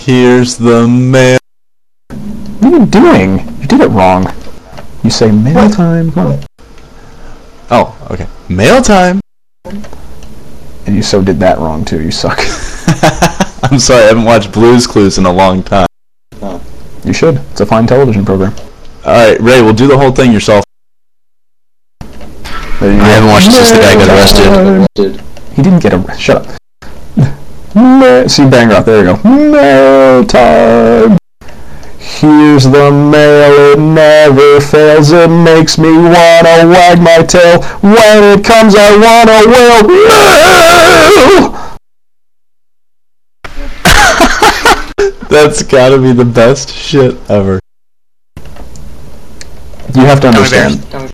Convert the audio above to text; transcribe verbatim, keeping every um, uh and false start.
Here's the mail. What are you doing? You did it wrong. You say mail what? time. Come on. Oh, okay. Mail time. And you so did that wrong too. You suck. I'm sorry. I haven't watched Blue's Clues in a long time. You should. It's a fine television program. All right, Ray. We'll do the whole thing yourself. I haven't watched it since the guy got arrested. He didn't get arrested. Shut up. See, Banger out. There you go. Mail time. Here's the mail. It never fails. It makes me wanna wag my tail. When it comes, I wanna wail. Mail. That's gotta be the best shit ever. You have to understand.